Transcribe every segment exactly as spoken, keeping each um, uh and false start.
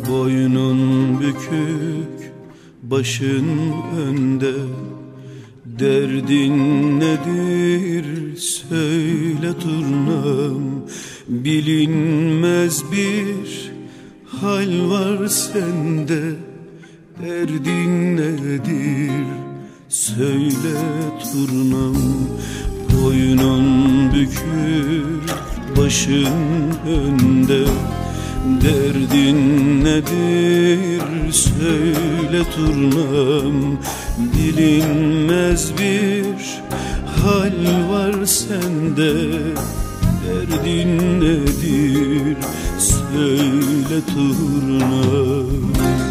Boynun bükük, başın önde, derdin nedir söyle turnam. Bilinmez bir hal var sende, derdin nedir söyle turnam. Boynun bükük, başın önde, derdin nedir söyle turnam. Bilinmez bir hal var sende, derdin nedir söyle turnam.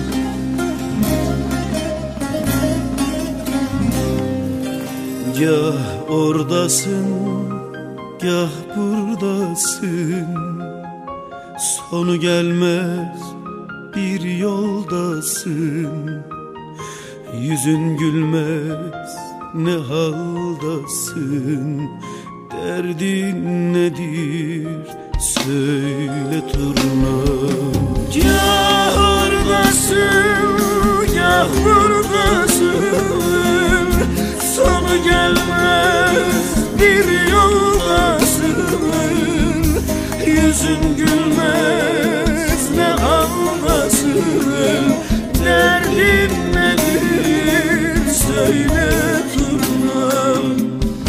Gah oradasın, gah buradasın, sonu gelmez bir yoldasın. Yüzün gülmez, ne haldasın, derdin nedir söyle turnam. Gah oradasın, gah buradasın, sonu gelmez bir yoldasın. Yüzün gülmez, ne haldasın, derdin nedir söyle turnam.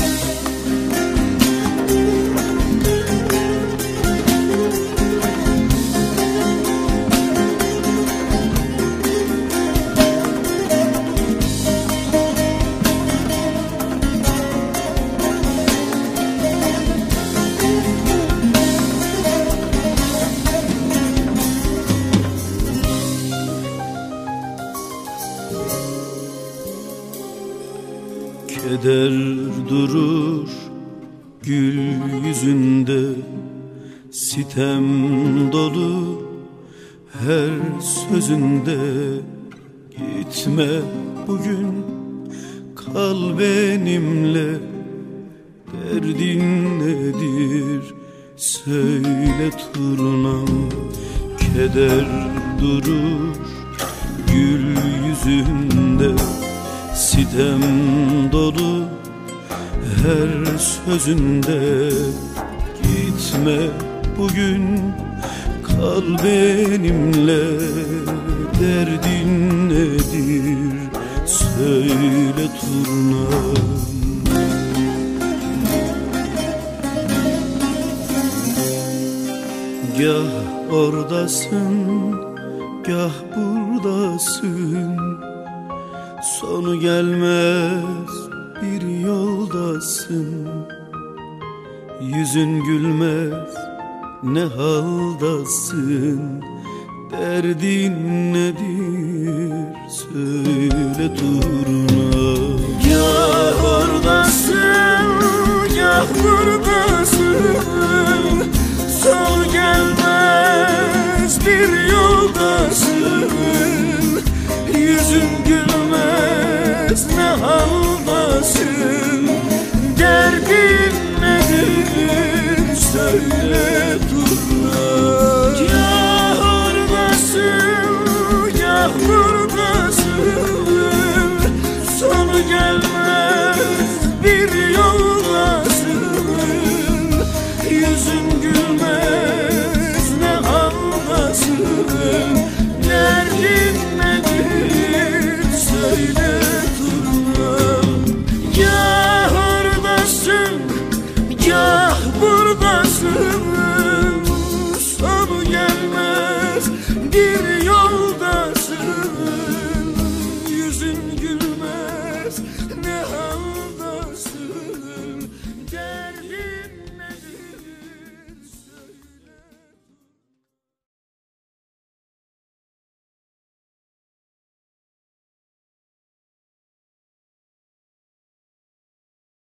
Keder durur gül yüzünde, sitem dolu her sözünde. Gitme bugün, kal benimle, derdin nedir söyle turnam. Keder durur gül yüzünde, sitem dolu her sözünde. Gitme bugün, kal benimle, derdin nedir söyle turnam. Gah oradasın, gah buradasın, sonu gelmez bir yoldasın. Yüzün gülmez, ne haldasın, derdin nedir söyle turnam. Gah oradasın, gah buradasın, sonu gelmez bir yoldasın. Yüzün gülmez, ne haldasın, derdin nedir söyle turnam. Gah oradasın, gah buradasın, sonu gelmez bir yoldasın. Yüzün gülmez, ne haldasın, derdin nedir söyle turnam. Gah oradasın, gah buradasın,